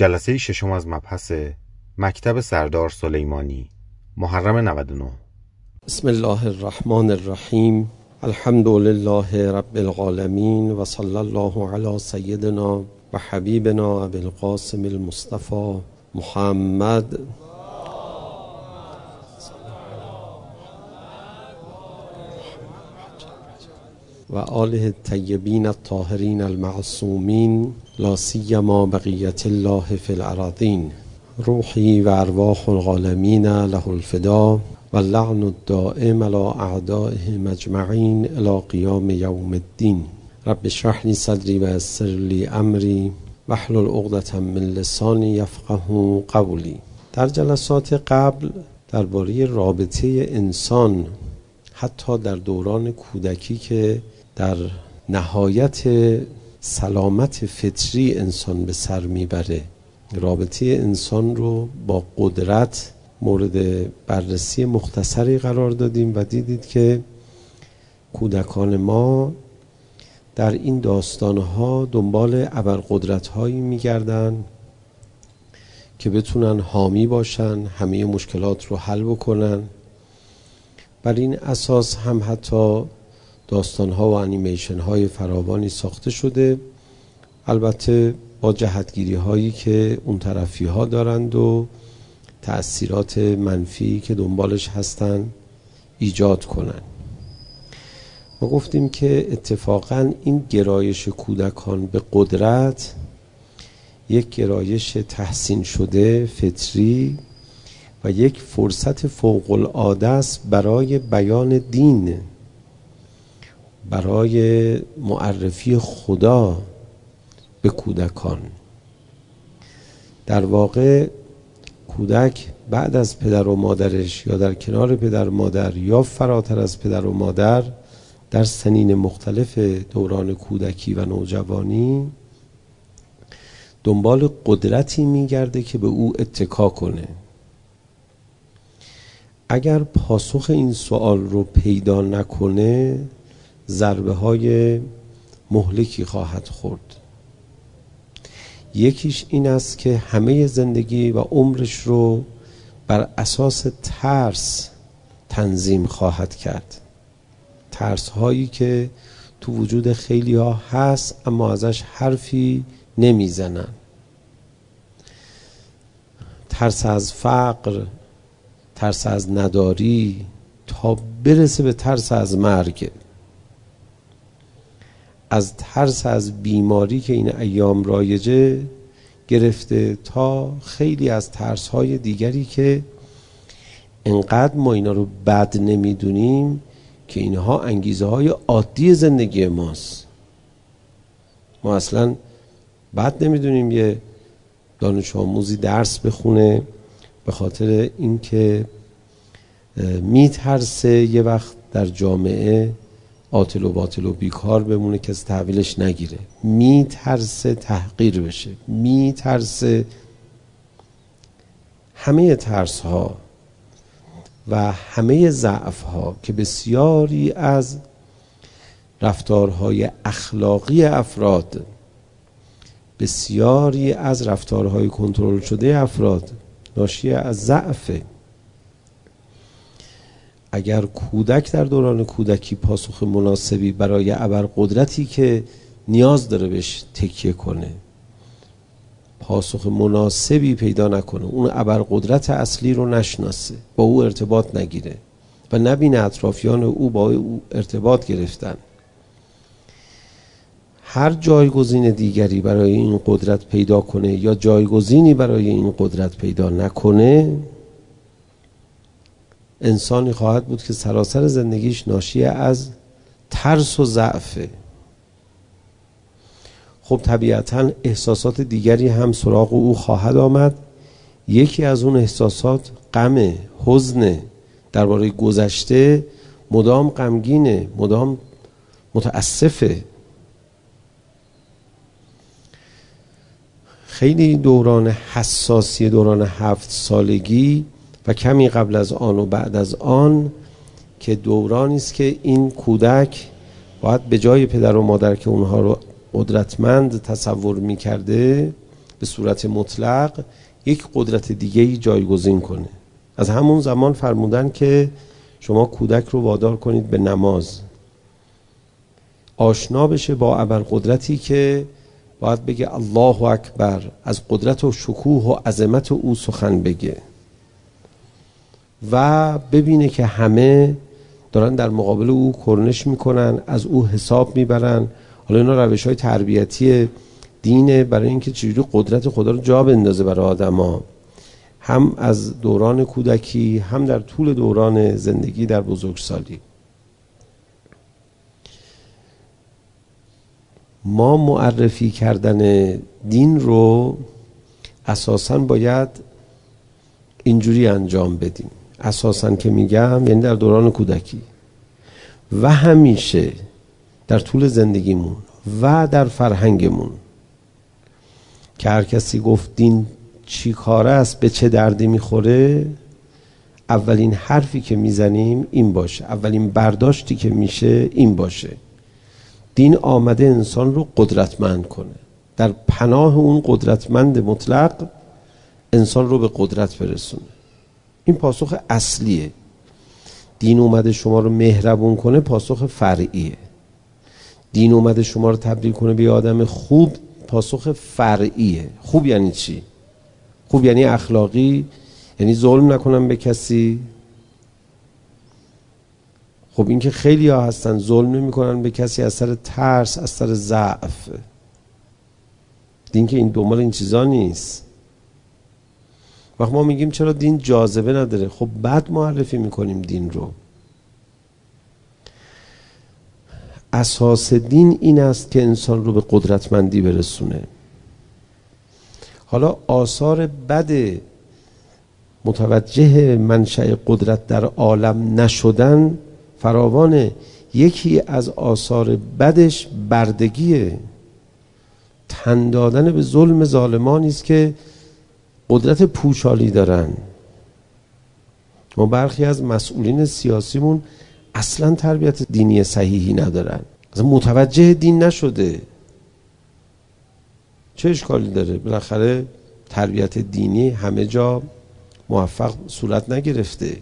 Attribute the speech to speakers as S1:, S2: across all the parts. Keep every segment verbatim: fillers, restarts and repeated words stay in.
S1: جلسه ششم از مبحث مکتب سردار سلیمانی، محرم نود و نه.
S2: بسم الله الرحمن الرحیم. الحمد لله رب العالمین و صلی الله علی سیدنا و حبیبنا ابی القاسم المصطفى محمد و آله الطیبین الطاهرین المعصومین، لا سیما بقیت الله فی الارضین. روحی و ارواح العالمین له الفدا و اللعن الدائم علی اعدائهم اجمعین الی قیام یوم الدین. رب اشرح لی صدری و یسر لی امری واحلل عقدة من لسانی یفقهوا قولی. در جلسات قبل درباره رابطه انسان حتی در دوران کودکی که در نهایت سلامت فطری انسان به سر میبره، رابطه انسان رو با قدرت مورد بررسی مختصری قرار دادیم و دیدید که کودکان ما در این داستانها دنبال ابرقدرت‌هایی میگردن که بتونن حامی باشن، همه مشکلات رو حل بکنن. بر این اساس هم حتی داستان‌ها و انیمیشن‌های فراوانی ساخته شده، البته با جهتگیری‌هایی که اون طرفی‌ها دارند و تأثیرات منفی که دنبالش هستن ایجاد کنن. ما گفتیم که اتفاقاً این گرایش کودکان به قدرت یک گرایش تحسین شده فطری و یک فرصت فوق‌العاده است برای بیان دین، برای معرفی خدا به کودکان. در واقع کودک بعد از پدر و مادرش یا در کنار پدر و مادر یا فراتر از پدر و مادر در سنین مختلف دوران کودکی و نوجوانی دنبال قدرتی میگرده که به او اتکا کنه. اگر پاسخ این سوال رو پیدا نکنه ضربه های مهلکی خواهد خورد. یکیش این است که همه زندگی و عمرش رو بر اساس ترس تنظیم خواهد کرد. ترس هایی که تو وجود خیلی ها هست اما ازش حرفی نمیزنن. ترس از فقر، ترس از نداری، تا برسه به ترس از مرگ. از ترس از بیماری که این ایام رایجه گرفته تا خیلی از ترس‌های دیگری که انقدر ما اینا رو بد نمیدونیم که اینها انگیزه های عادی زندگی ماست. ما اصلا بد نمیدونیم یه دانش آموزی درس بخونه به خاطر اینکه میترسه یه وقت در جامعه عاطل و باطل و بیکار بمونه، کسی تحویلش نگیره، میترسه تحقیر بشه، میترسه. همه ترس ها و همه ضعف ها که بسیاری از رفتارهای اخلاقی افراد، بسیاری از رفتارهای کنترل شده افراد ناشی از ضعفه. اگر کودک در دوران کودکی پاسخ مناسبی برای ابرقدرتی که نیاز داره بهش تکیه کنه، پاسخ مناسبی پیدا نکنه، اون ابرقدرت اصلی رو نشناسه، با او ارتباط نگیره و نبینه اطرافیان او با او ارتباط گرفتن، هر جایگزین دیگری برای این قدرت پیدا کنه یا جایگزینی برای این قدرت پیدا نکنه، انسانی خواهد بود که سراسر زندگیش ناشی از ترس و ضعفه. خب طبیعتاً احساسات دیگری هم سراغ او خواهد آمد. یکی از اون احساسات غم، حزن، درباره گذشته مدام غمگینه، مدام متاسفه. خیلی دوران حساسی دوران هفت سالگی و کمی قبل از آن و بعد از آن که دورانی است که این کودک باید به جای پدر و مادر که اونها رو قدرتمند تصور می‌کرده به صورت مطلق یک قدرت دیگه‌ای جایگزین کنه. از همون زمان فرمودن که شما کودک رو وادار کنید به نماز، آشنا بشه با ابرقدرتی که باید بگه الله اکبر، از قدرت و شکوه و عظمت او سخن بگه و ببینه که همه دارن در مقابل او کرنش میکنن، از او حساب میبرن. حالا اینا روش های تربیتی دینه برای اینکه چجوری قدرت خدا رو جا بندازه برای آدما، هم از دوران کودکی هم در طول دوران زندگی در بزرگسالی. ما معرفی کردن دین رو اساساً باید اینجوری انجام بدیم. اساساً که میگم یعنی در دوران کودکی و همیشه در طول زندگیمون و در فرهنگمون که هر کسی گفت دین چی کاره است، به چه دردی میخوره، اولین حرفی که میزنیم این باشه، اولین برداشتی که میشه این باشه: دین آمده انسان رو قدرتمند کنه، در پناه اون قدرتمند مطلق انسان رو به قدرت برسونه. این پاسخ اصلیه. دین اومده شما رو مهربون کنه، پاسخ فرعیه. دین اومده شما رو تبدیل کنه به آدم خوب، پاسخ فرعیه. خوب یعنی چی؟ خوب یعنی اخلاقی، یعنی ظلم نکنم به کسی. خب این که خیلی ها هستن ظلم نمی کنن به کسی از سر ترس، از سر ضعف. دین که این دنبال این چیزا نیست. وقت ما میگیم چرا دین جاذبه نداره، خب بد معرفی میکنیم دین رو. اساس دین این است که انسان رو به قدرتمندی برسونه. حالا آثار بد متوجه منشأ قدرت در عالم نشدن فراوانه. یکی از آثار بدش بردگیه، تن دادن به ظلم ظالمانی است که قدرت پوشالی دارن. ما برخی از مسئولین سیاسیمون اصلا تربیت دینی صحیحی ندارن، اصلا متوجه دین نشده. چه اشکالی داره؟ بالاخره تربیت دینی همه جا موفق صورت نگرفته.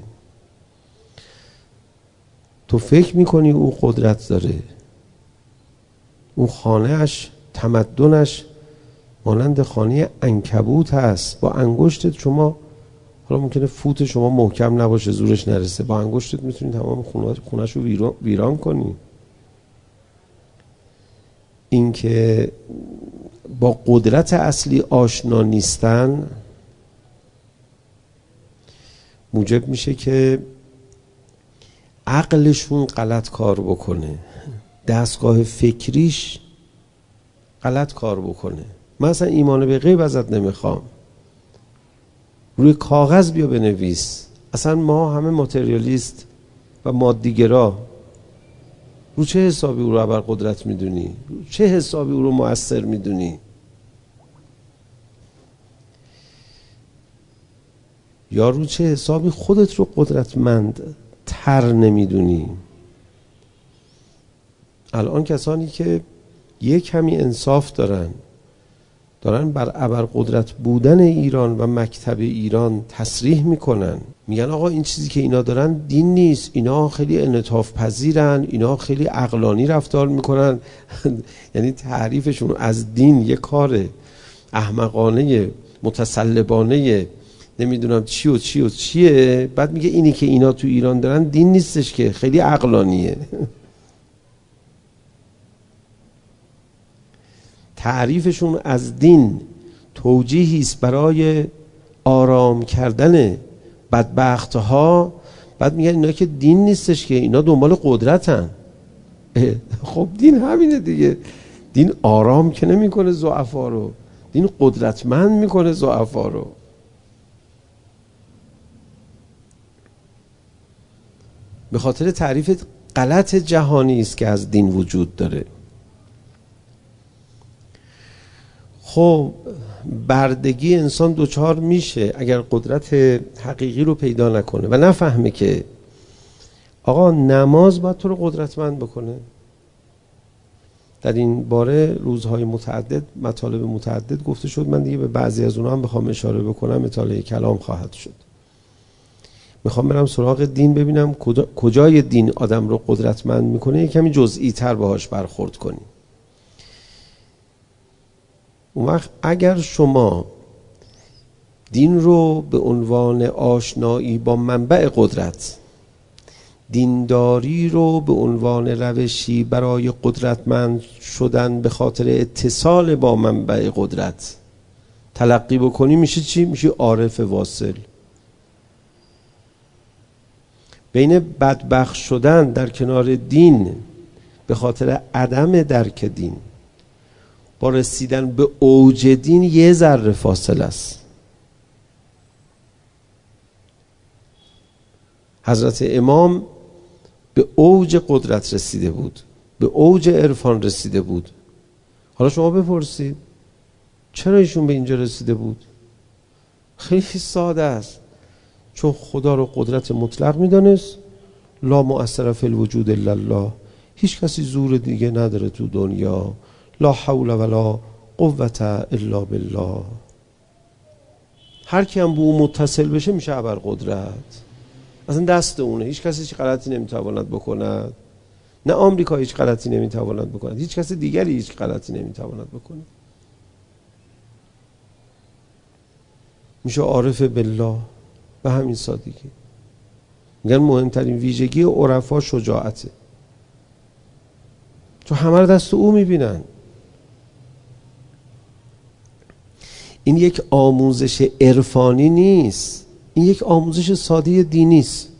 S2: تو فکر میکنی او قدرت داره، اون خانهش، تمدنش مانند خانه عنکبوت هست. با انگشتت شما، حالا ممکنه فوت شما محکم نباشه، زورش نرسه، با انگشتت میتونی تمام خونهش رو ویران, ویران کنی. این که با قدرت اصلی آشنا نیستن موجب میشه که عقلشون غلط کار بکنه، دستگاه فکریش غلط کار بکنه. من اصلا ایمان به غیب ازت نمیخوام، روی کاغذ بیا بنویس. اصلا ما همه ماتریالیست و مادیگرا، رو چه حسابی او رو ابرقدرت میدونی؟ چه حسابی او رو مؤثر میدونی؟ یا رو چه حسابی خودت رو قدرتمند تر نمیدونی؟ الان کسانی که یک کمی انصاف دارن دارن بر ابرقدرت بودن ایران و مکتب ایران تصریح میکنن، میگن آقا این چیزی که اینا دارن دین نیست، اینا خیلی انعطاف پذیرن، اینا خیلی عقلانی رفتار میکنن. یعنی تعریفشون از دین یک کار احمقانه، متسلبانه، نمیدونم چی و چی و چیه. بعد میگه اینی که اینا تو ایران دارن دین نیستش، که خیلی عقلانیه. تعریفشون از دین توجیهی است برای آرام کردن بدبخت‌ها. بعد میگن اینا که دین نیستش، که اینا دنبال قدرتن. خب دین همینه دیگه. دین آرام که نمیکنه ضعفا رو، دین قدرتمند میکنه ضعفا رو. به خاطر تعریف غلط جهانی است که از دین وجود داره. خب بردگی انسان دوچار میشه اگر قدرت حقیقی رو پیدا نکنه و نفهمه که آقا نماز باید تو رو قدرتمند بکنه. در این باره روزهای متعدد مطالب متعدد گفته شد. من دیگه به بعضی از اونها هم بخوام اشاره بکنم مطالعه کلام خواهد شد. میخوام برم سراغ دین، ببینم کجای دین آدم رو قدرتمند میکنه، یک کمی جزئی تر باهاش برخورد کنیم. اون وقت اگر شما دین رو به عنوان آشنایی با منبع قدرت، دینداری رو به عنوان روشی برای قدرتمند شدن به خاطر اتصال با منبع قدرت تلقی بکنی، میشه چی؟ میشه عارف واصل. بین بدبخت شدن در کنار دین به خاطر عدم درک دین با رسیدن به اوج دین یه ذره فاصله است. حضرت امام به اوج قدرت رسیده بود، به اوج عرفان رسیده بود. حالا شما بپرسید چرا ایشون به اینجا رسیده بود؟ خیلی ساده است، چون خدا رو قدرت مطلق میدانست. لا مؤثر فی الوجود الا الله، هیچ کسی زور دیگه نداره تو دنیا. لا حول ولا قوت الا بالله. هر کی هم به اون متصل بشه میشه ابرقدرت. اصلا دست اونه، هیچ کسی هیچ غلطی نمیتواند بکند. نه آمریکا هیچ غلطی نمیتواند بکند، هیچ کس دیگری هیچ غلطی نمیتواند بکند. میشه عارف بالله به همین سادگی. میگن مهمترین ویژگی عرفا شجاعته، چون همه رو دست او میبینن. این یک آموزش عرفانی نیست، این یک آموزش ساده دینی است.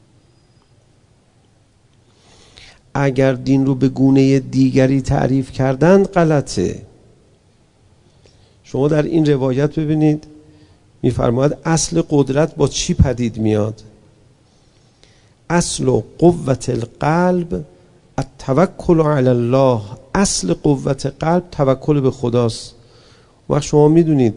S2: اگر دین رو به گونه دیگری تعریف کردن غلطه. شما در این روایت ببینید میفرماید اصل قدرت با چی پدید میاد؟ اصل قوت القلب التوکل علی الله. اصل قوت قلب توکل به خداست. وقت شما میدونید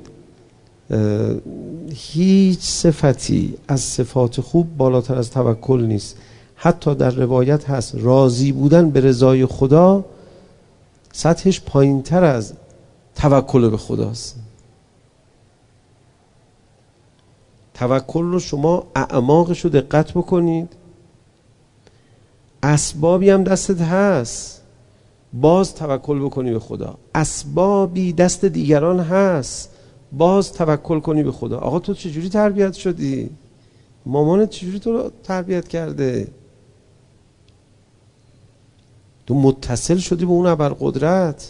S2: هیچ صفتی از صفات خوب بالاتر از توکل نیست. حتی در روایت هست راضی بودن به رضای خدا سطحش پایین تر از توکل به خداست. توکل رو شما اعماقش رو دقت بکنید، اسبابی هم دستت هست باز توکل بکنی به خدا، اسبابی دست دیگران هست باز توکل کنی به خدا. آقا تو چجوری تربیت شدی؟ مامانت چجوری تو رو تربیت کرده؟ تو متصل شدی به اون ابرقدرت.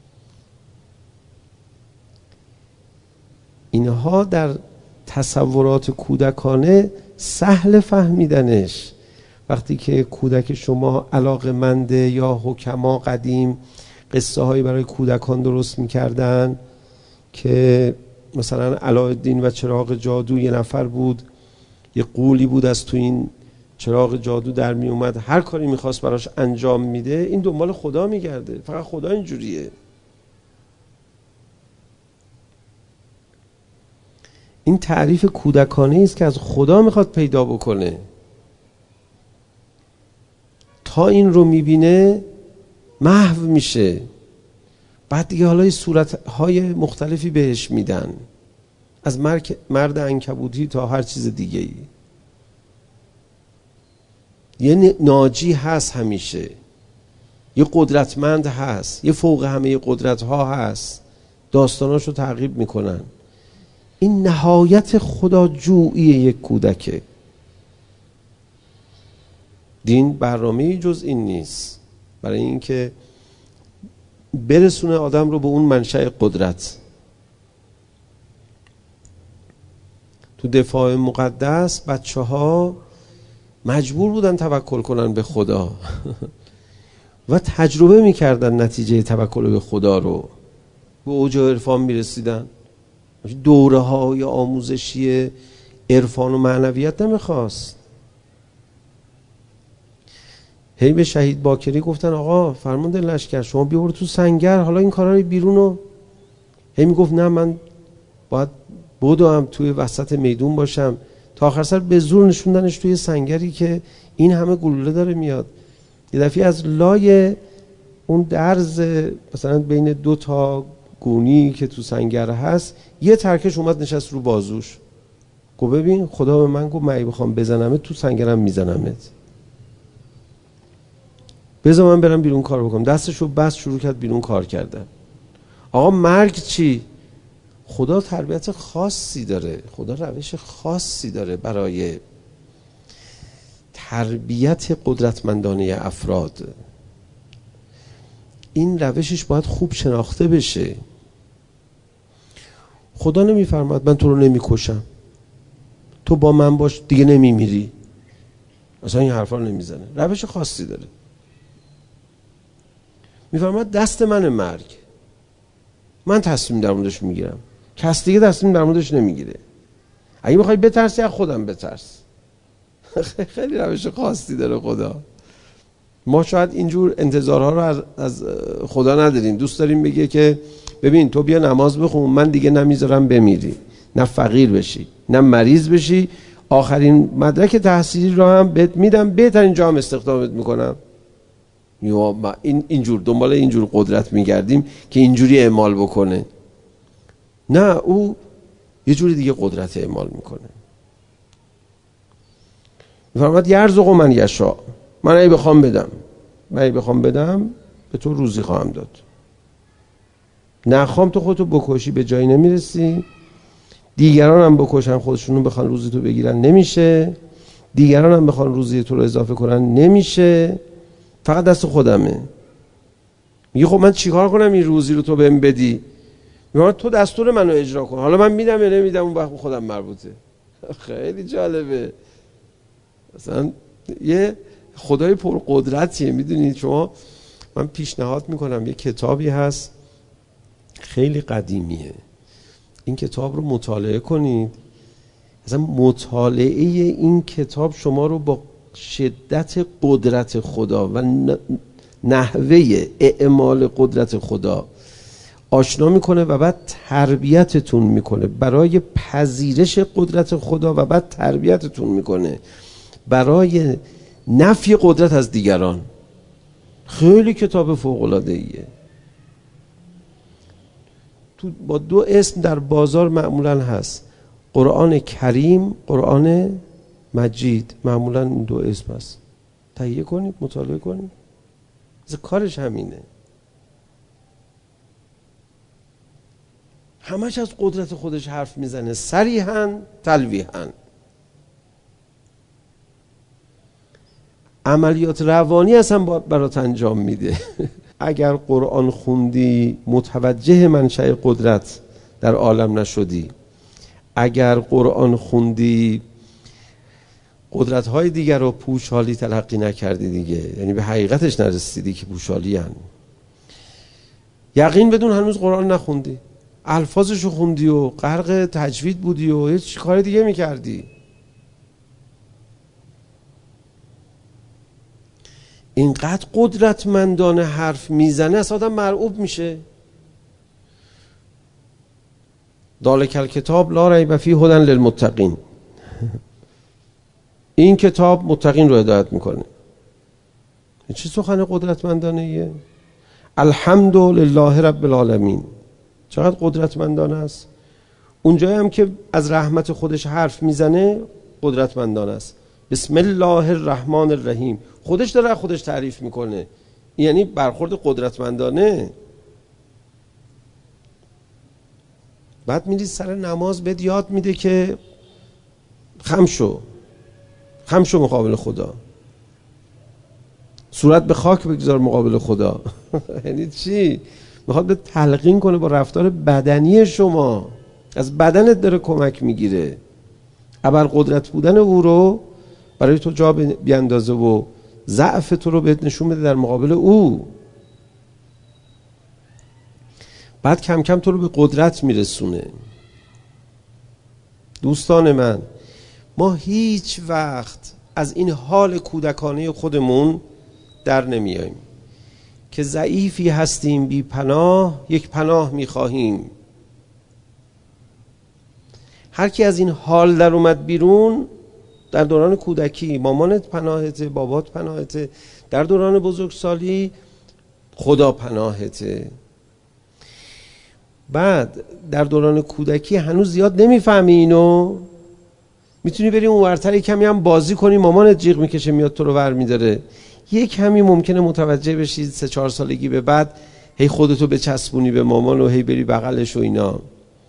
S2: اینها در تصورات کودکانه سهل فهمیدنش. وقتی که کودک شما علاقه‌منده یا حکما قدیم قصه هایی برای کودکان درست میکردن که مثلا علاءالدین و چراغ جادو، یه نفر بود یه غولی بود از تو این چراغ جادو در می اومد، هر کاری میخواست براش انجام میده. این دنبال خدا میگرده، فقط خدا اینجوریه. این تعریف کودکانه است که از خدا میخواد پیدا بکنه. تا این رو میبینه محو میشه. بعد دیگه حالا صورتهای مختلفی بهش میدن، از مرد عنکبوتی تا هر چیز دیگه ای. یه ناجی هست همیشه، یه قدرتمند هست، یه فوق همه قدرت ها هست، داستاناشو تعقیب میکنن. این نهایت خداجویی یک کودکه. دین برنامه‌ای جز این نیست برای اینکه برسونه آدم رو به اون منشأ قدرت. تو دفاع مقدس بچه ها مجبور بودن توکل کنن به خدا و تجربه میکردن نتیجه توکل به خدا رو، به اوج عرفان میرسیدن. دوره های آموزشی عرفان و معنویت نمیخواست. هی به شهید باکری گفتن آقا فرمانده لشکر شما بیار تو سنگر، حالا این کارهای بیرونو. هی میگفت نه من باید بدوم توی وسط میدون باشم. تا آخر سر به زور نشوندنش توی سنگری که این همه گلوله داره میاد. یه دفعه از لای اون درز مثلا بین دو تا گونی که تو سنگر هست، یه ترکش اومد نشست رو بازوش، گفت ببین خدا به من گفت من بخوام بزنمت تو سنگرم میزنمت، بذار من برم بیرون کار بکنم. دستشو بس شروع کرد بیرون کار کردن. آقا مرگ چی؟ خدا تربیت خاصی داره، خدا روش خاصی داره برای تربیت قدرتمندانه افراد. این روشش باید خوب شناخته بشه. خدا نمیفرماد من تو رو نمیکشم، تو با من باش دیگه نمیمیری، اصلا این حرفا رو نمیزنه. روش خاصی داره. میفرماد دست من مرگ، من تصمیم در موردش میگیرم، کس دیگه تصمیم در موردش نمیگیره. اگه میخوای بترسی از خودم بترس. خیلی روش خاصی داره خدا. ما شاید اینجور انتظارها رو از خدا نداریم. دوست داریم بگه که ببین تو بیا نماز بخون، من دیگه نمیذارم بمیری، نه فقیر بشی نه مریض بشی، آخرین مدرک تحصیلی رو هم بهت میدم، بهترین جا هم استخدامت میکنم. یا این اینجور دنبال اینجور قدرت میگردیم که اینجوری اعمال بکنه. نه، او یه جوری دیگه قدرت اعمال میکنه. میفرماد یرزق من یشاء، من اگه بخوام بدم من اگه بخوام بدم به تو روزی خواهم داد، نخوام تو خودتو بکشی به جایی نمیرسی، دیگران هم بکشن خودشونو بخوان روزی تو بگیرن نمیشه، دیگران هم بخوان روزی تو رو اضافه کنن نمیشه، فقط دست خودمه. میگه خب من چیکار کنم این روزی رو تو بهم بدی؟ میگه تو دستور منو اجرا کن، حالا من میدم یا نمیدم اون وقت خودم مربوطه. خیلی جالبه. مثلا یه خدای پرقدرتیه. میدونید شما، من پیشنهاد میکنم یه کتابی هست خیلی قدیمیه، این کتاب رو مطالعه کنید. مثلا مطالعه این کتاب شما رو با شدت قدرت خدا و نحوه اعمال قدرت خدا آشنا میکنه و بعد تربیتتون میکنه برای پذیرش قدرت خدا و بعد تربیتتون میکنه برای نفی قدرت از دیگران. خیلی کتاب فوق العاده ایه. تو با دو اسم در بازار معمولا هست، قرآن کریم، قرآن مجید، معمولا این دو اسم هست. تهیه کنید، مطالعه کنید. از کارش همینه. همش از قدرت خودش حرف میزنه، صریحاً تلویحاً. عملیات روانی اصلا برات انجام میده. اگر قرآن خوندی متوجه منشأ قدرت در عالم نشدی، اگر قرآن خوندی قدرت‌های دیگر رو پوشالی تلقی نکردی دیگه، یعنی به حقیقتش نرسیدی که پوشالی هن. یقین بدون هنوز قرآن نخوندی، الفاظش رو خوندی و غرق تجوید بودی و هیچ کار دیگه میکردی. اینقدر قدرتمندانه حرف میزنه اصلا آدم مرعوب میشه. ذالک الکتاب لا ریب فیه هدی للمتقین. این کتاب متقین رو هدایت میکنه. چه سخن قدرتمندانه ایه؟ الحمد لله رب العالمین. چقدر قدرتمندانه است. اونجایی هم که از رحمت خودش حرف میزنه قدرتمندانه است. بسم الله الرحمن الرحیم. خودش داره خودش تعریف میکنه، یعنی برخورد قدرتمندانه. بعد میری سر نماز بهت یاد میده که خم شو، خم شو مقابل خدا، صورت به خاک بگذار مقابل خدا. یعنی چی؟ میخواد به تلقین کنه با رفتار بدنی شما، از بدنت داره کمک میگیره. ابر قدرت بودن او رو برای تو جا بیاندازه و ضعف تو رو بهت نشون بده در مقابل او. بعد کم کم تو رو به قدرت میرسونه. دوستان من، ما هیچ وقت از این حال کودکانه خودمون در نمیاییم که ضعیفی هستیم، بی پناه، یک پناه میخواهیم. هر کی از این حال در اومد بیرون در دوران کودکی، مامانت پناهته، بابات پناهته، در دوران بزرگسالی خدا پناهته. بعد در دوران کودکی هنوز زیاد نمیفهمی اینو، میتونی بری اون ورتر کمی هم بازی کنی، مامانت جیغ میکشه میاد تو رو ور میداره، یه کمی ممکنه متوجه بشی سه چهار سالگی به بعد هی خودتو بچسبونی به مامان و هی بری بغلش و اینا.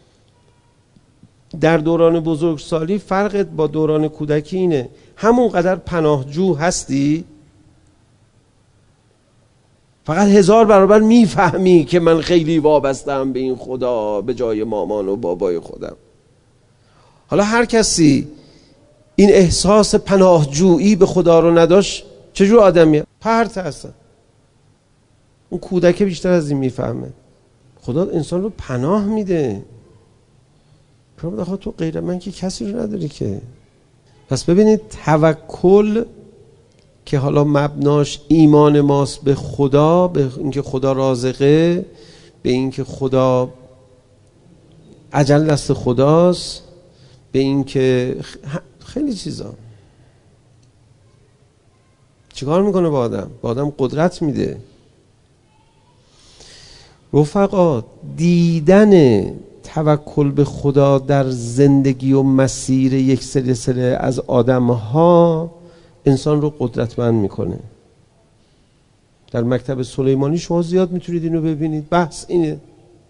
S2: در دوران بزرگسالی فرقت با دوران کودکی اینه، همون قدر پناهجو هستی، فقط هزار برابر میفهمی که من خیلی وابستم به این خدا به جای مامان و بابای خودم. حالا هر کسی این احساس پناهجویی به خدا رو نداشت چجور آدمیه؟ پرت هستن. اون کودک بیشتر از این میفهمه. خدا انسان رو پناه میده. خب تو غیر من که کسی رو نداری که. پس ببینید توکل که حالا مبناش ایمان ماست به خدا، به اینکه خدا رازقه، به اینکه خدا اجل دست خداست، به اینکه خیلی چیزا. چیکار میکنه با آدم؟ با آدم قدرت میده. رفقا دیدن توکل به خدا در زندگی و مسیر یک سلسله از آدم ها انسان رو قدرتمند میکنه. در مکتب سلیمانی شما زیاد میتونید اینو ببینید. بحث اینه.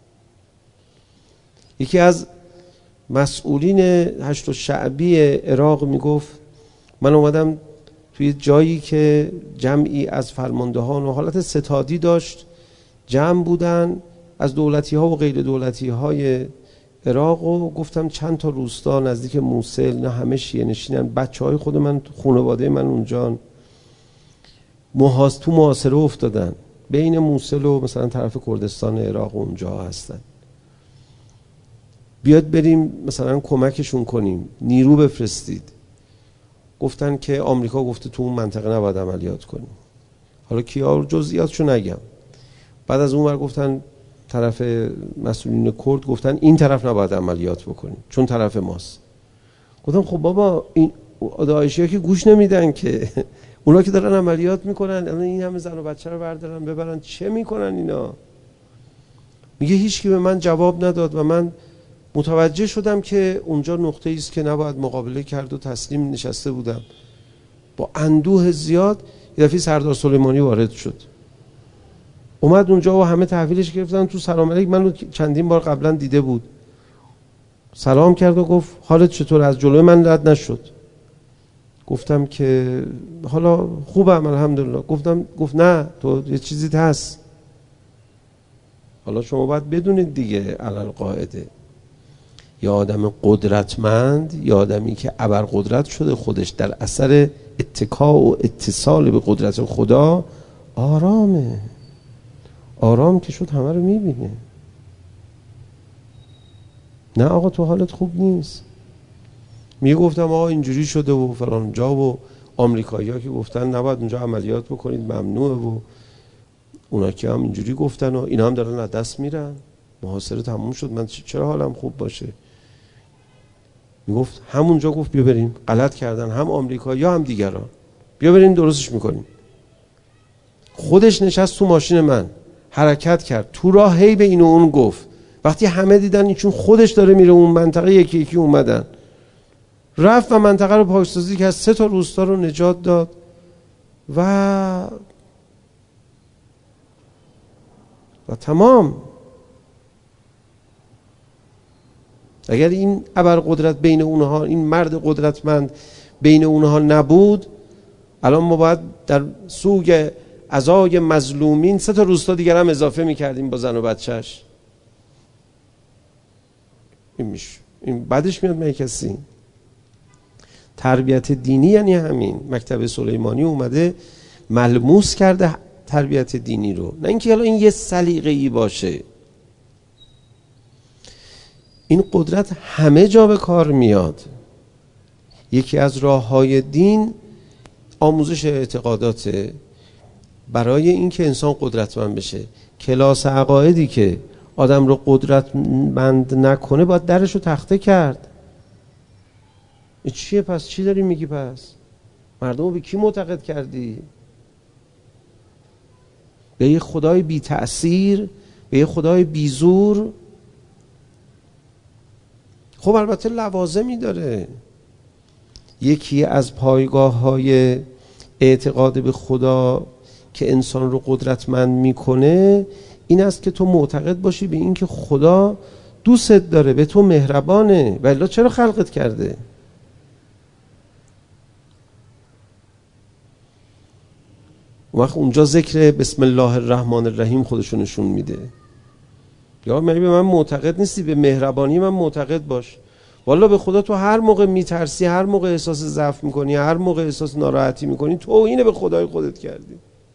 S2: یکی از مسئولین هشت الشعبی عراق میگفت من اومدم توی جایی که جمعی از فرماندهان و حالت ستادی داشت جمع بودن از دولتی ها و غیر دولتی های عراق و گفتم چند تا روستا نزدیک موصل، نه همه شیعه نشینن، بچه های خود من خانواده من اونجان محاص تو محاصره افتادن، بین موصل و مثلا طرف کردستان عراق اونجا هستن، بیاد بریم مثلا کمکشون کنیم، نیرو بفرستید. گفتن که آمریکا گفته تو اون منطقه نباید عملیات کنیم. حالا کیا جزئیاتشو نگم. بعد از اون ور گفتن طرف مسئولین کرد گفتن این طرف نباید عملیات بکنیم چون طرف ماست. گفتم خب بابا این داعشی‌ها که گوش نمیدن که، اونا که دارن عملیات میکنن، الان این همه زن و بچه رو بردارن ببرن چه میکنن اینا؟ میگه هیچ کی به من جواب نداد و من متوجه شدم که اونجا نقطه‌ای است که نباید مقابله کرد و تسلیم نشسته بودم. با اندوه زیاد یه دفعه سردار سلیمانی وارد شد، اومد اونجا و همه تحویلش گرفتن. تو سلام علیک منو چندین بار قبلا دیده بود، سلام کرد و گفت حالت چطور؟ از جلوی من رد نشد. گفتم که حالا خوبم الحمدلله. گفتم گفت نه تو یه چیزی هست. حالا شما باید بدونید دیگه علل قاعده یا آدم قدرتمند یا آدمی که ابرقدرت شده خودش در اثر اتکا و اتصال به قدرت خدا آرامه. آرام که شد همه رو میبینه. نه آقا تو حالت خوب نیست. میگفتم آقا اینجوری شده و فلان جا و آمریکایی‌ها که گفتن نباید اونجا عملیات بکنید ممنوعه و اونا که هم اینجوری گفتن و اینا هم دارن از دست میرن. محاصره تموم شد، من چرا حالم خوب باشه؟ میگفت همونجا گفت بیا بریم، غلط کردن هم آمریکایی‌ها هم دیگران، بیا بریم درستش میکنیم. خودش نشست تو ماشین من، حرکت کرد تو راه، هی به این و اون گفت. وقتی همه دیدن این چون خودش داره میره اون منطقه، یکی یکی اومدن، رفت و منطقه رو پاکسازی کرد، سه تا روستا رو نجات داد و و تمام. اگر این ابرقدرت بین اونها، این مرد قدرتمند بین اونها نبود، الان ما باید در سوگ عزای مظلومین سه تا روستا دیگر هم اضافه میکردیم با زن و بچهش. این میشه، این بعدش میاد من کسی. تربیت دینی یعنی همین. مکتب سلیمانی اومده ملموس کرده تربیت دینی رو، نه اینکه حالا این یه سلیقه‌ای باشه. این قدرت همه جا به کار میاد. یکی از راه‌های دین آموزش اعتقادات برای اینکه انسان قدرتمند بشه. کلاس عقایدی که آدم رو قدرتمند نکنه باید درش رو تخته کرد. این چیه پس؟ چی داری میگی پس؟ مردم رو به کی معتقد کردی؟ به یه خدای بی تأثیر، به یه خدای بی زور؟ خب البته لوازمی داره. یکی از پایگاه های اعتقاد به خدا که انسان رو قدرتمند میکنه این است که تو معتقد باشی به این که خدا دوستت داره، به تو مهربانه، ولی چرا خلقت کرده؟ وقت اونجا ذکر بسم الله الرحمن الرحیم خودشو نشون میده. یا مگه به من معتقد نیستی؟ به مهربانی من معتقد باش. والا به خدا تو هر موقع میترسی، هر موقع احساس ضعف میکنی، هر موقع احساس ناراحتی میکنی، توهین به خدای خودت کردی.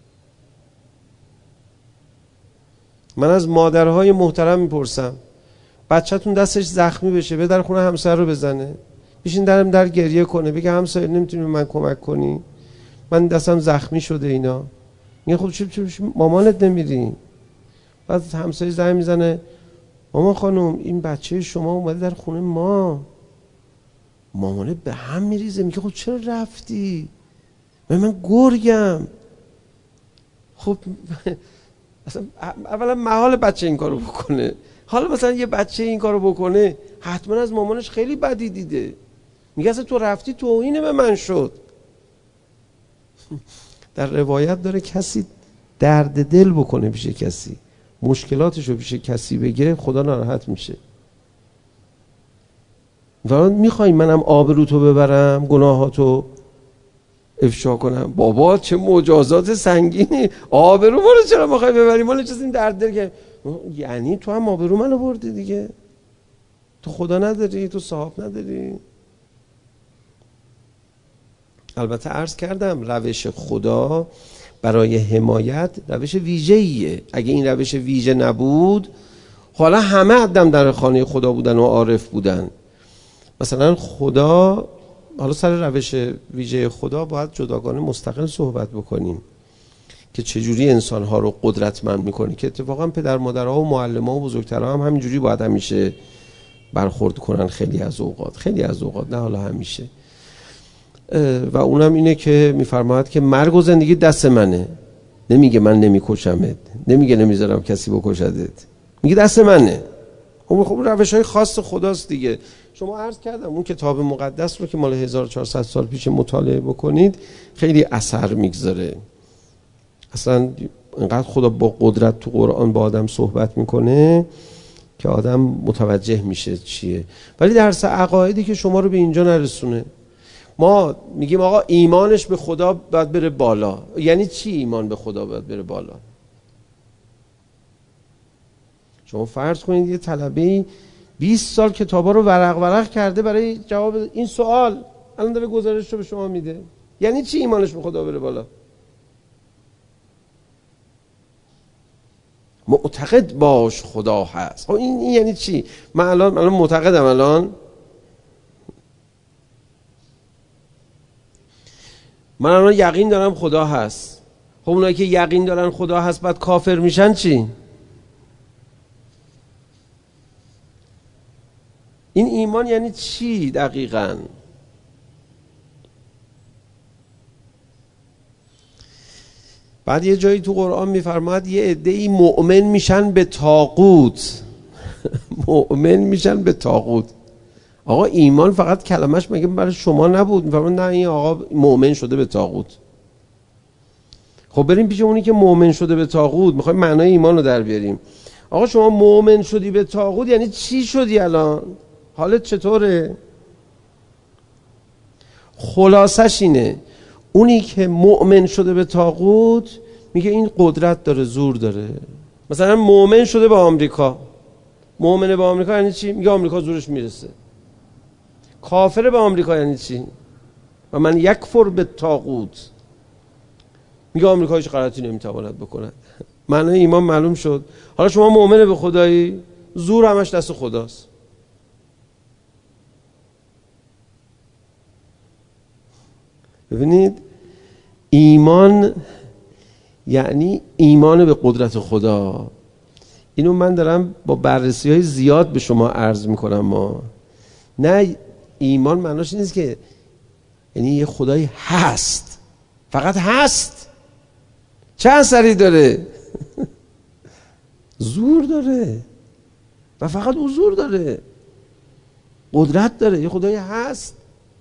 S2: من از مادرهای محترم میپرسم بچه‌تون دستش زخمی بشه به در خونه همسر رو بزنه، بشین درم در گریه کنه، بگه همسایه نمیتونی به من کمک کنی، من دستم زخمی شده اینا. میگه خب چی چی مامانت نمیری؟ بعد همسایه زنگ میزنه مامان خانم این بچه شما اومده در خونه ما. مامانه به هم میریزه، میگه خب چرا رفتی؟ من من گرگم. خب اصلا اولا محال بچه این کارو بکنه. حالا مثلا یه بچه این کارو بکنه حتما از مامانش خیلی بدی دیده، میگه اصلا تو رفتی توهین به من شد. در روایت داره کسی درد دل بکنه پیش کسی، مشکلاتشو پیش کسی بگه، خدا ناراحت میشه. و میخوای منم آبروتو ببرم، گناهاتو افشا کنم؟ بابا چه مجازات سنگینی، آبرو ما رو چرا میخوای ببری؟ ما نشستیم درد دل که یعنی تو هم آبرو منو بردی دیگه، تو خدا نداری، تو صاحب نداری. البته عرض کردم روش خدا برای حمایت روش ویژه‌ایه. اگه این روش ویژه نبود حالا همه آدم در خانه خدا بودن و عارف بودن. مثلا خدا، حالا سر روش ویژه خدا باید جداگانه مستقل صحبت بکنیم که چجوری انسانها رو قدرتمند میکنه، که اتفاقا پدر مادرها و معلم‌ها و بزرگترها هم همینجوری باید همیشه برخورد کنن. خیلی از اوقات، خیلی از اوقات، نه حالا همیشه. و اونم اینه که میفرماید که مرگ و زندگی دست منه. نمیگه من نمیکشمت، نمیگه نمیذارم کسی بکشدت، میگه دست منه. خب خب روش‌های خاص خداست دیگه. شما عرض کردم اون کتاب مقدس رو که مال هزار و چهارصد سال پیش مطالعه بکنید خیلی اثر میگذاره. اصلا اینقدر خدا با قدرت تو قرآن با آدم صحبت میکنه که آدم متوجه میشه چیه. ولی درس عقایدی که شما رو به اینجا نرسونه. ما میگیم آقا ایمانش به خدا باید بره بالا. یعنی چی ایمان به خدا باید بره بالا؟ شما فرض کنید یه طلبه‌ای بیست سال کتابا رو ورق ورق کرده برای جواب این سوال، الان داره گزارش رو به شما میده. یعنی چی ایمانش به خدا بره بالا؟ معتقد باش خدا هست. خب این, این یعنی چی؟ من الان الان معتقدم، الان من الان یقین دارم خدا هست. خب اونایی که یقین دارن خدا هست بعد کافر میشن چی؟ این ایمان یعنی چی دقیقاً؟ بعد یه جایی تو قرآن میفرماید یه عده‌ای مؤمن میشن به طاغوت. مؤمن میشن به طاغوت. آقا ایمان فقط کلمش مگه برای شما نبود؟ میفرماید نه این آقا مؤمن شده به طاغوت. خب بریم پیش اونی که مؤمن شده به طاغوت، میخوایم معنای ایمان رو در بیاریم. آقا شما مؤمن شدی به طاغوت یعنی چی شدی الان؟ حالت چطوره؟ خلاصش اینه اونی که مؤمن شده به طاغوت میگه این قدرت داره، زور داره. مثلا مؤمن شده به آمریکا. مؤمن به آمریکا یعنی چی؟ میگه آمریکا زورش میرسه. کافر به آمریکا یعنی چی؟ و من یکفر به طاغوت، میگه آمریکا هیچ غلطی نمیتواند بکند. معنی ایمان معلوم شد. حالا شما مؤمن به خدایی، زور همش دست خداست. ببینید ایمان یعنی ایمان به قدرت خدا. اینو من دارم با بررسی های زیاد به شما عرض میکنم. ما نه ایمان معناش نیست که یعنی یه خدایی هست، فقط هست. چه اثری داره؟ زور داره و فقط او زور داره، قدرت داره. یه خدایی هست.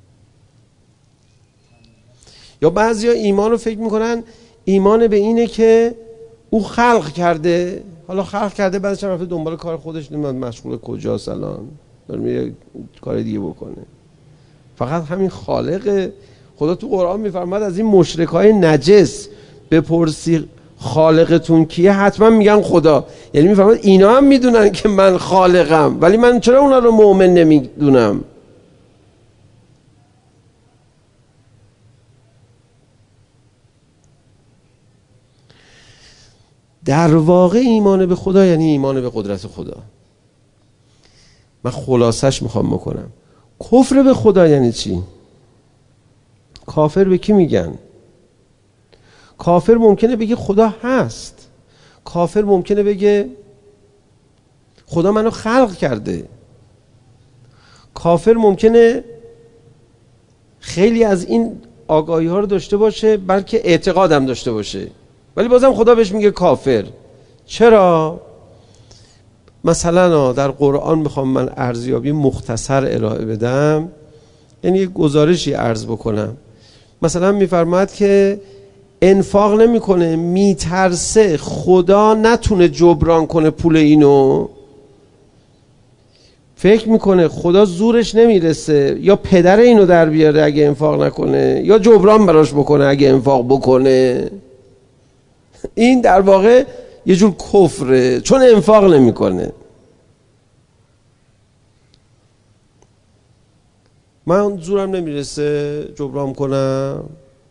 S2: یا بعضیا ایمان رو فکر میکنن ایمان به اینه که او خلق کرده، حالا خلق کرده بعدش رفته دنبال کار خودش، نمیدونم مشغول کجاست الان، داره میره کار دیگه بکنه. فقط همین خالق. خدا تو قرآن میفرماد از این مشرکای نجس بپرسی خالقتون کیه، حتما میگن خدا. یعنی میفرماد اینا هم میدونن که من خالقم، ولی من چرا اونا رو مؤمن نمیدونم؟ در واقع ایمان به خدا یعنی ایمان به قدرت خدا. من خلاصش میخوام بکنم. کفر به خدا یعنی چی؟ کافر به کی میگن؟ کافر ممکنه بگه خدا هست، کافر ممکنه بگه خدا منو خلق کرده، کافر ممکنه خیلی از این آگاهی ها رو داشته باشه، بلکه اعتقادم داشته باشه، ولی بازم خدا بهش میگه کافر. چرا؟ مثلا در قرآن میخوام من ارزیابی مختصر ارائه بدم، یعنی یک گزارشی عرض بکنم. مثلا میفرماید که انفاق نمیکنه، میترسه خدا نتونه جبران کنه پول اینو، فکر میکنه خدا زورش نمیرسه یا پدر اینو در بیاره اگه انفاق نکنه، یا جبران براش بکنه اگه انفاق بکنه. این در واقع یه جور کفره، چون انفاق نمیکنه. من زورم نمیرسه جبران کنم.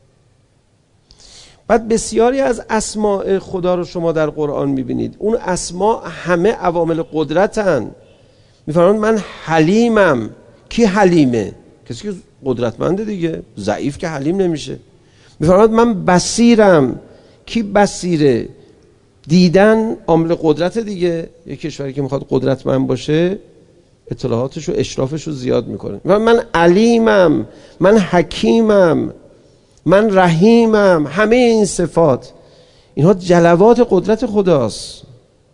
S2: بعد بسیاری از اسماء خدا رو شما در قرآن میبینید، اون اسماء همه عوامل قدرتن. میفرمان من حلیمم. کی حلیمه؟ کسی که قدرتمنده دیگه. ضعیف که حلیم نمیشه. میفرمان من بصیرم. کی بصیره؟ دیدن عامل قدرت دیگه. یک کشوری که میخواد قدرتمند باشه اطلاعاتش و اشرافش رو زیاد میکنه. من علیمم، من حکیمم، من رحیمم. همه این صفات اینها جلوات قدرت خداست.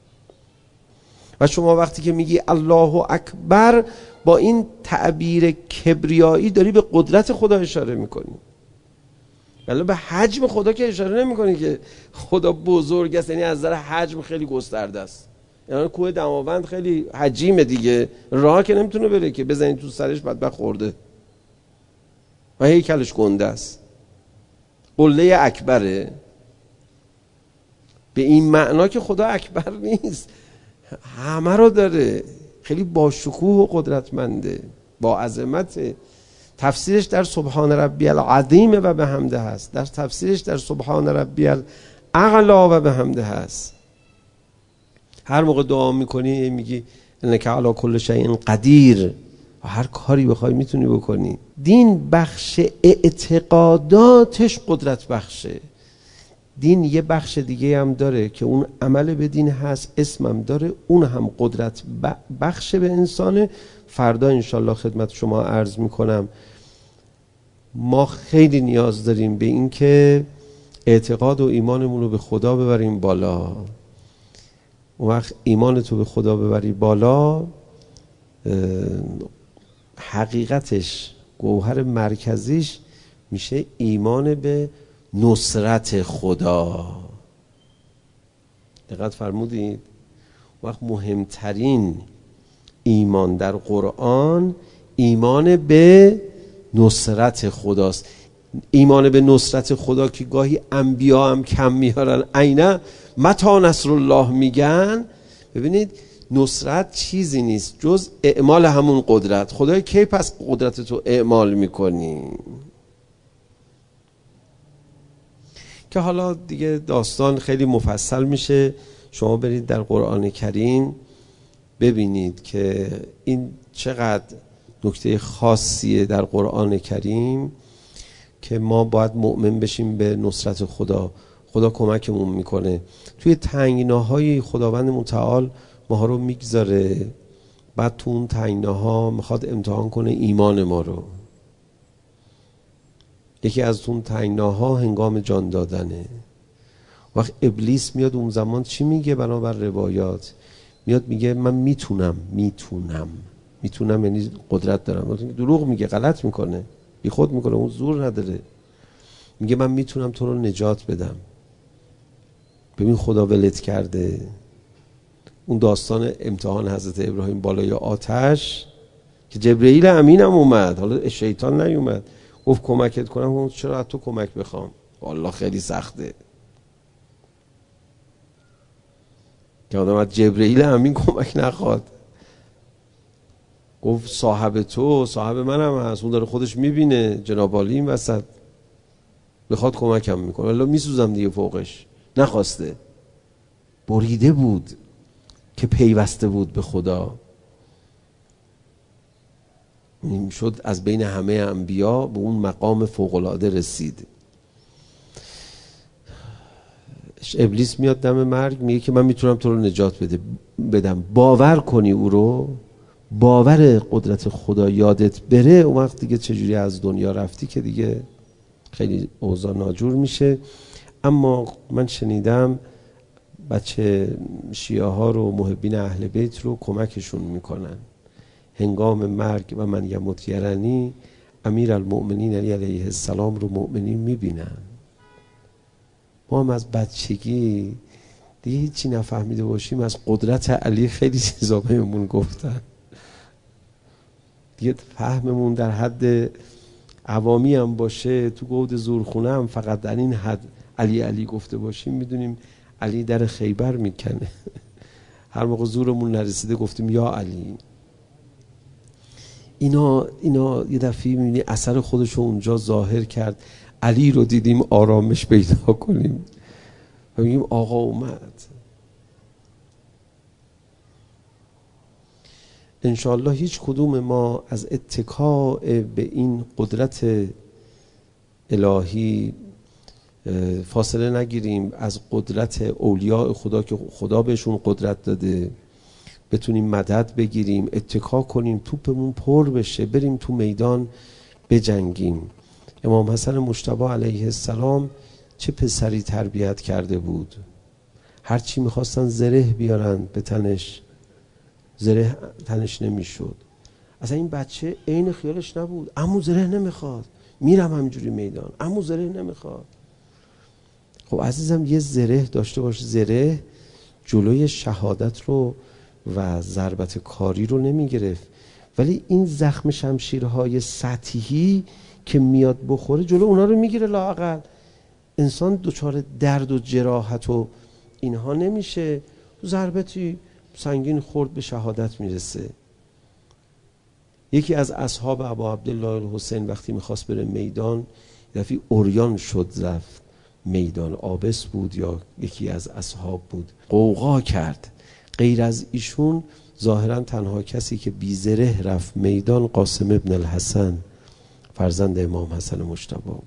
S2: و شما وقتی که میگی الله اکبر با این تعبیر کبریایی داری به قدرت خدا اشاره میکنی، ولی به حجم خدا که اشاره نمیکنی که خدا بزرگ است، یعنی از نظر حجم خیلی گسترده است. یعنی کوه دماوند خیلی حجیمه دیگه، راه که نمیتونه بره که بزنید تو سرش بدبخت خورده و هیکلش گنده است. قله اکبره. به این معنا که خدا اکبر نیست، همه رو داره، خیلی با شکوه و قدرتمنده، با عظمته. تفسیرش در سبحان ربی العظیم و به حمده هست، در تفسیرش در سبحان ربی الاعلی و به حمده هست. هر موقع دعا میکنی میگی انک علی کل شیء قدیر، و هر کاری بخوای میتونی بکنی. دین بخش اعتقاداتش قدرت بخشه. دین یه بخش دیگه هم داره که اون عمل به دین هست، اسمم داره، اون هم قدرت بخش به انسانه. فردا انشالله خدمت شما عرض میکنم ما خیلی نیاز داریم به این که اعتقاد و ایمانمون رو به خدا ببریم بالا. اون وقت ایمان تو به خدا ببری بالا، حقیقتش گوهر مرکزیش میشه ایمان به نصرت خدا. دقت فرمودید؟ وقت مهمترین ایمان در قرآن ایمان به نصرت خداست. ایمان به نصرت خدا که گاهی انبیا هم کم میارن، عینه متی نصر الله میگن. ببینید نصرت چیزی نیست جز اعمال همون قدرت. خدای کی پس قدرت تو اعمال میکنی؟ که حالا دیگه داستان خیلی مفصل میشه، شما برید در قرآن کریم ببینید که این چقدر نکته خاصیه در قرآن کریم که ما باید مؤمن بشیم به نصرت خدا. خدا کمکمون میکنه. توی تنگناهای خداوند متعال ما رو میگذاره، بعد تو اون تنگناها میخواد امتحان کنه ایمان ما رو. یکی از اون تنگناها هنگام جان دادنه. وقت ابلیس میاد اون زمان چی میگه بنابر روایات؟ میاد میگه من میتونم میتونم میتونم یعنی قدرت دارم. دروغ میگه، غلط میکنه، بی خود میکنه، اون زور نداره. میگه من میتونم تو رو نجات بدم. ببین خدا ولت کرده. اون داستان امتحان حضرت ابراهیم بالای آتش که جبرئیل امینم اومد، حالا شیطان نیومد، گفت کمکت کنم. اون چرا از تو کمک بخوام؟ والله خیلی سخته که آدم از جبرئیل امین کمک نخواد. گفت صاحب تو صاحب منم هست، اون داره خودش میبینه جناب عالی این وسط بخواد کمکم میکنه، والله میسوزم دیگه فوقش. نخواسته، بریده بود که پیوسته بود به خدا. این شد از بین همه انبیا به اون مقام فوق‌العاده رسید. ابلیس میاد دم مرگ میگه که من میتونم تو رو نجات بده بدم. باور کنی او رو، باور قدرت خدا یادت بره، اون وقت دیگه چجوری از دنیا رفتی که دیگه خیلی اوضاع ناجور میشه. اما من شنیدم بچه شیعه ها رو، محبین اهل بیت رو کمکشون میکنن هنگام مرگ. و من یموت یرنی، امیر المؤمنین علی علیه السلام رو مؤمنین میبینن. ما هم از بچگی دیگه هیچی نفهمیده باشیم از قدرت علی خیلی چیزا بهمون گفتن، دیگه فهممون در حد عوامی هم باشه، تو گود زورخونه هم فقط در این حد علی علی گفته باشیم میدونیم علی در خیبر میکنه. هر موقع زورمون نرسیده گفتیم یا علی. اینا اینا یه دفعه میبینی اثر خودشو اونجا ظاهر کرد. علی رو دیدیم آرامش پیدا کنیم و میگیم آقا اومد. انشاءالله هیچ کدوم ما از اتکاء به این قدرت الهی فاصله نگیریم، از قدرت اولیاء خدا که خدا بهشون قدرت داده بتونیم مدد بگیریم، اتکا کنیم، توپمون پر بشه، بریم تو میدان بجنگیم. امام حسن مجتبی علیه السلام چه پسری تربیت کرده بود. هرچی میخواستن زره بیارن به تنش، زره تنش نمیشد. اصلا این بچه عین خیالش نبود عمو زره نمیخواد، میرم همینجوری میدان، عمو زره نمیخواد. خب عزیزم یه زره داشته باش. زره جلوی شهادت رو و ضربت کاری رو نمیگرفت، ولی این زخم شمشیرهای سطحی که میاد بخوره جلو اونا رو میگیره. لااقل انسان دچار درد و جراحت و اینها نمیشه، ضربتی سنگین خورد به شهادت میرسه. یکی از اصحاب ابا عبدالله الحسین وقتی میخواست بره میدان، دفعی اوریان شد رفت میدان. آبس بود یا یکی از اصحاب بود، قوقا کرد. غیر از ایشون ظاهرا تنها کسی که بی زره رفت میدان قاسم ابن الحسن فرزند امام حسن مجتبی بود.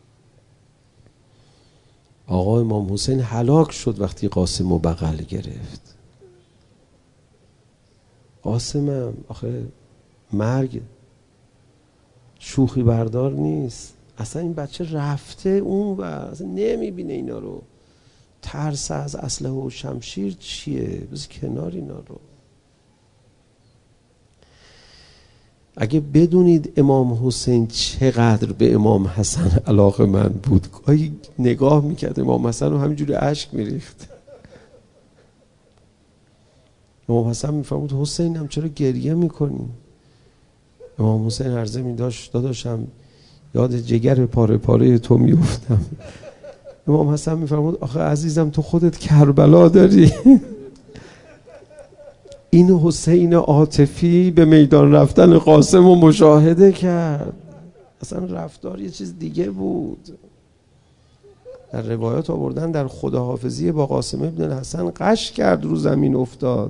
S2: آقا امام حسین هلاک شد وقتی قاسم رو بغل گرفت. قاسمم آخه مرگ شوخی بردار نیست. اصلا این بچه رفته اون و اصلا نمیبینه اینا رو. ترس از اسلحه و شمشیر چیه؟ بذار کنار اینا رو. اگه بدونید امام حسین چقدر به امام حسن علاقه من بود، گاهی نگاه میکرد امام حسن رو همینجوری اشک میریخت. امام حسن میفرمود حسینم چرا گریه میکنی؟ امام حسین عرضه میداشت داداشم یاد جگر پاره پاره تو میافتم. امام حسن میفرمود آخه عزیزم تو خودت کربلا داری. این حسین عاطفی به میدان رفتن قاسم رو مشاهده کرد. اصلا رفتار یه چیز دیگه بود. در روایات آوردن در خداحافظی با قاسم ابن الحسن قش کرد، رو زمین افتاد.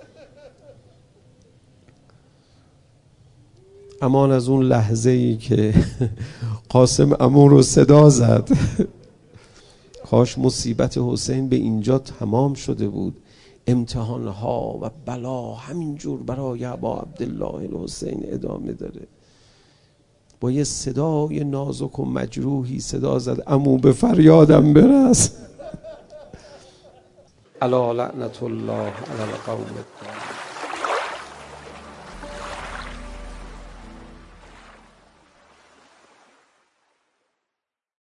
S2: امان از اون لحظه ای که قاسم عمو رو صدا زد. کاش مصیبت حسین به اینجا تمام شده بود. امتحانها و بلا همینجور برای ابا عبدالله الحسین ادامه داره. با یه صدای نازک و مجروحی صدا زد عمو به فریادم برس. الا لعنت الله علی القوم الظالمین.